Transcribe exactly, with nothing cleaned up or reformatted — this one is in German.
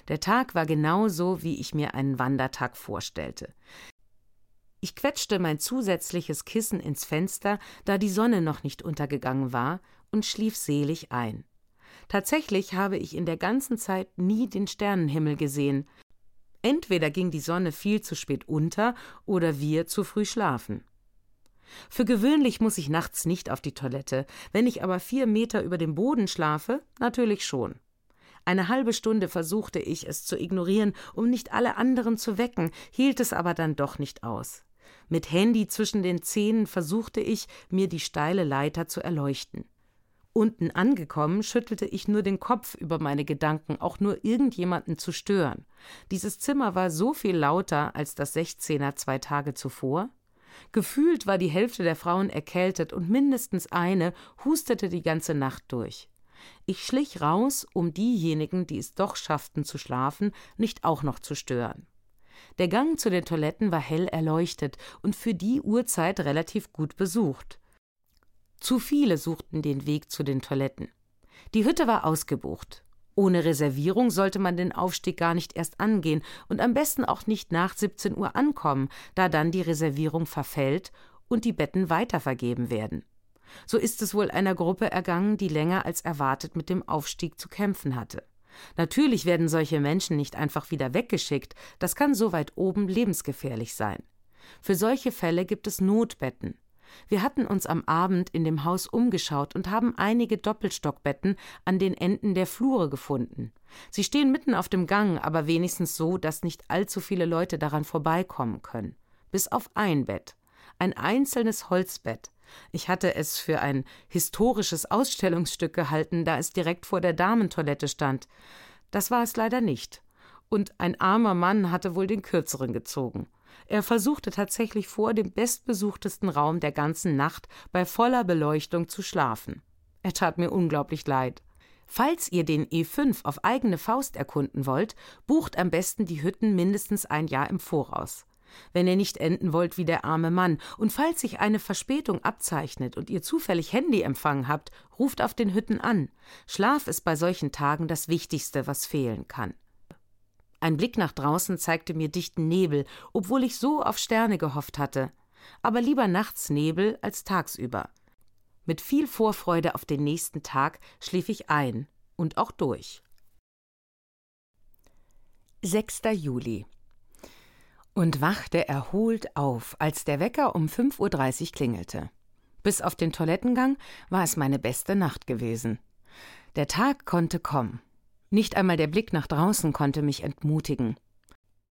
Der Tag war genauso, wie ich mir einen Wandertag vorstellte. Ich quetschte mein zusätzliches Kissen ins Fenster, da die Sonne noch nicht untergegangen war, und schlief selig ein. Tatsächlich habe ich in der ganzen Zeit nie den Sternenhimmel gesehen. Entweder ging die Sonne viel zu spät unter oder wir zu früh schlafen. Für gewöhnlich muss ich nachts nicht auf die Toilette, wenn ich aber vier Meter über dem Boden schlafe, natürlich schon. Eine halbe Stunde versuchte ich, es zu ignorieren, um nicht alle anderen zu wecken, hielt es aber dann doch nicht aus. Mit Handy zwischen den Zähnen versuchte ich, mir die steile Leiter zu erleuchten. Unten angekommen, schüttelte ich nur den Kopf über meine Gedanken, auch nur irgendjemanden zu stören. Dieses Zimmer war so viel lauter als das Sechzehner zwei Tage zuvor. Gefühlt war die Hälfte der Frauen erkältet und mindestens eine hustete die ganze Nacht durch. Ich schlich raus, um diejenigen, die es doch schafften zu schlafen, nicht auch noch zu stören. Der Gang zu den Toiletten war hell erleuchtet und für die Uhrzeit relativ gut besucht. Zu viele suchten den Weg zu den Toiletten. Die Hütte war ausgebucht. Ohne Reservierung sollte man den Aufstieg gar nicht erst angehen und am besten auch nicht nach siebzehn Uhr ankommen, da dann die Reservierung verfällt und die Betten weitervergeben werden. So ist es wohl einer Gruppe ergangen, die länger als erwartet mit dem Aufstieg zu kämpfen hatte. Natürlich werden solche Menschen nicht einfach wieder weggeschickt, das kann so weit oben lebensgefährlich sein. Für solche Fälle gibt es Notbetten. Wir hatten uns am Abend in dem Haus umgeschaut und haben einige Doppelstockbetten an den Enden der Flure gefunden. Sie stehen mitten auf dem Gang, aber wenigstens so, dass nicht allzu viele Leute daran vorbeikommen können. Bis auf ein Bett. Ein einzelnes Holzbett. Ich hatte es für ein historisches Ausstellungsstück gehalten, da es direkt vor der Damentoilette stand. Das war es leider nicht. Und ein armer Mann hatte wohl den Kürzeren gezogen. Er versuchte tatsächlich vor dem bestbesuchtesten Raum der ganzen Nacht bei voller Beleuchtung zu schlafen. Er tat mir unglaublich leid. Falls ihr den E fünf auf eigene Faust erkunden wollt, bucht am besten die Hütten mindestens ein Jahr im Voraus. Wenn ihr nicht enden wollt wie der arme Mann und falls sich eine Verspätung abzeichnet und ihr zufällig Handyempfang habt, ruft auf den Hütten an. Schlaf ist bei solchen Tagen das Wichtigste, was fehlen kann. Ein Blick nach draußen zeigte mir dichten Nebel, obwohl ich so auf Sterne gehofft hatte. Aber lieber nachts Nebel als tagsüber. Mit viel Vorfreude auf den nächsten Tag schlief ich ein und auch durch. sechster Juli. Und wachte erholt auf, als der Wecker um fünf Uhr dreißig klingelte. Bis auf den Toilettengang war es meine beste Nacht gewesen. Der Tag konnte kommen. Nicht einmal der Blick nach draußen konnte mich entmutigen.